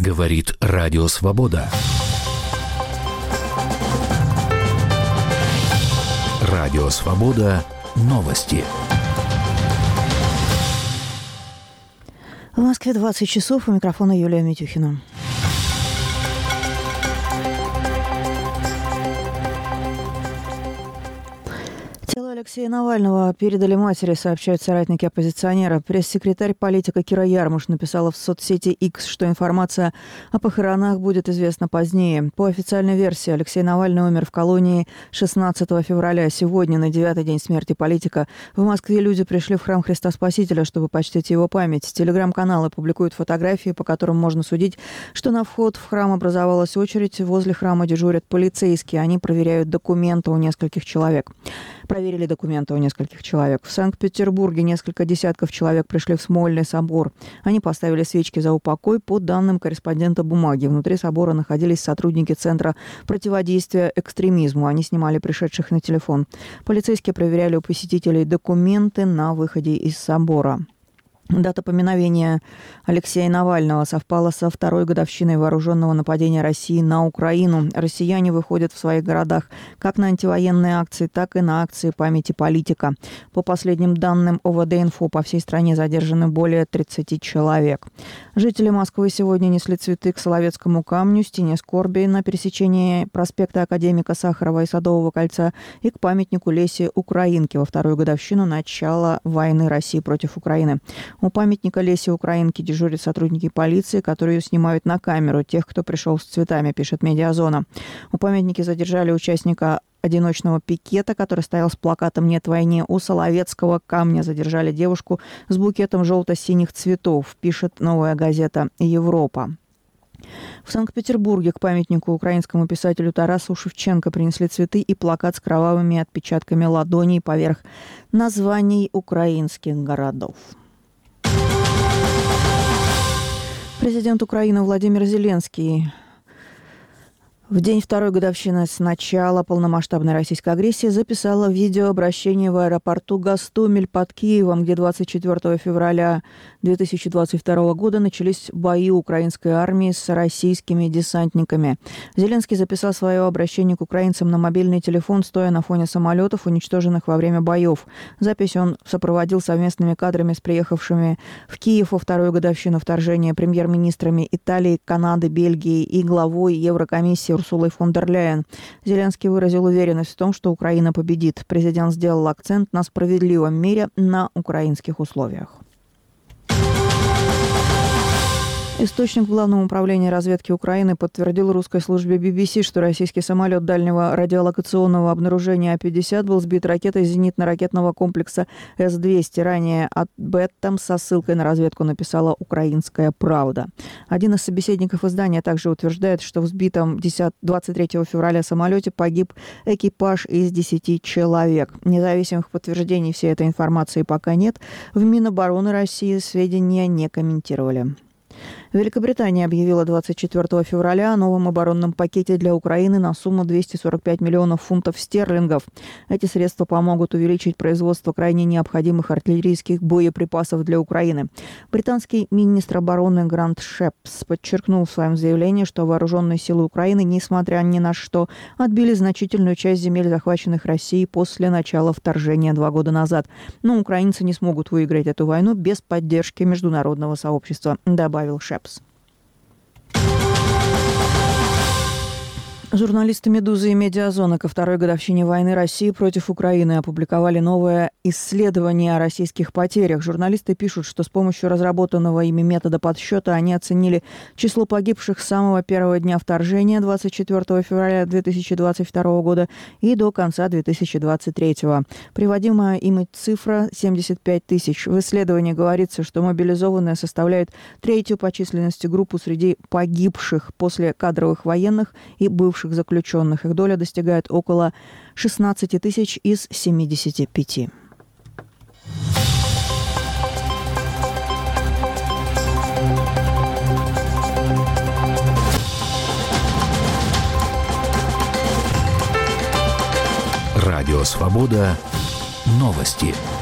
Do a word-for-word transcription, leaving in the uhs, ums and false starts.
Говорит Радио Свобода. Радио Свобода. Новости. В Москве двадцать часов. У микрофона Юлия Митюхина. Тело Алексея Навального передали матери, сообщают соратники оппозиционера. Пресс-секретарь политика Кира Ярмуш написала в соцсети X, что информация о похоронах будет известна позднее. По официальной версии, Алексей Навальный умер в колонии шестнадцатого февраля. Сегодня, на девятый день смерти политика, в Москве люди пришли в храм Христа Спасителя, чтобы почтить его память. Телеграм-каналы публикуют фотографии, по которым можно судить, что на вход в храм образовалась очередь. Возле храма дежурят полицейские. Они проверяют документы у нескольких человек. Проверили документы у нескольких человек. В Санкт-Петербурге несколько десятков человек пришли в Смольный собор. Они поставили свечки за упокой. По данным корреспондента «Бумаги», внутри собора находились сотрудники Центра противодействия экстремизму. Они снимали пришедших на телефон. Полицейские проверяли у посетителей документы на выходе из собора. Дата поминовения Алексея Навального совпала со второй годовщиной вооруженного нападения России на Украину. Россияне выходят в своих городах как на антивоенные акции, так и на акции памяти политика. По последним данным О В Д-Инфо, по всей стране задержаны более тридцати человек. Жители Москвы сегодня несли цветы к Соловецкому камню, стене скорби на пересечении проспекта Академика Сахарова и Садового кольца и к памятнику Лесе Украинке во вторую годовщину начала войны России против Украины. У памятника Лесе Украинки дежурят сотрудники полиции, которые снимают на камеру тех, кто пришел с цветами, пишет «Медиазона». У памятника задержали участника одиночного пикета, который стоял с плакатом «Нет войне». У Соловецкого камня задержали девушку с букетом желто-синих цветов, пишет новая газета «Европа». В Санкт-Петербурге к памятнику украинскому писателю Тарасу Шевченко принесли цветы и плакат с кровавыми отпечатками ладоней поверх названий украинских городов. Президент Украины Владимир Зеленский в день второй годовщины с начала полномасштабной российской агрессии записала видеообращение в аэропорту Гостомель под Киевом, где двадцать четвёртого февраля две тысячи двадцать второго года начались бои украинской армии с российскими десантниками. Зеленский записал свое обращение к украинцам на мобильный телефон, стоя на фоне самолетов, уничтоженных во время боев. Запись он сопроводил совместными кадрами с приехавшими в Киев во вторую годовщину вторжения премьер-министрами Италии, Канады, Бельгии и главой Еврокомиссии Урсулой фон дер Ляйен. Зеленский выразил уверенность в том, что Украина победит. Президент сделал акцент на справедливом мире на украинских условиях. Источник в Главном управлении разведки Украины подтвердил русской службе Би Би Си, что российский самолет дальнего радиолокационного обнаружения А пятьдесят был сбит ракетой зенитно-ракетного комплекса С двести. Ранее об этом со ссылкой на разведку написала «Украинская правда». Один из собеседников издания также утверждает, что в сбитом двадцать третьего февраля самолете погиб экипаж из десяти человек. Независимых подтверждений всей этой информации пока нет. В Минобороны России сведения не комментировали. Великобритания объявила двадцать четвёртого февраля о новом оборонном пакете для Украины на сумму двести сорок пять миллионов фунтов стерлингов. Эти средства помогут увеличить производство крайне необходимых артиллерийских боеприпасов для Украины. Британский министр обороны Грант Шепс подчеркнул в своем заявлении, что вооруженные силы Украины, несмотря ни на что, отбили значительную часть земель, захваченных Россией после начала вторжения два года назад. Но украинцы не смогут выиграть эту войну без поддержки международного сообщества, добавил Шепс. Журналисты «Медузы» и «Медиазона» ко второй годовщине войны России против Украины опубликовали новое исследование о российских потерях. Журналисты пишут, что с помощью разработанного ими метода подсчета они оценили число погибших с самого первого дня вторжения двадцать четвёртого февраля две тысячи двадцать второго года и до конца две тысячи двадцать третьего. Приводимая ими цифра семьдесят пять тысяч. В исследовании говорится, что мобилизованные составляют третью по численности группу среди погибших после кадровых военных и бывших заключенных. Их доля достигает около шестнадцати тысяч из семидесяти пяти. Радио Свобода. Новости.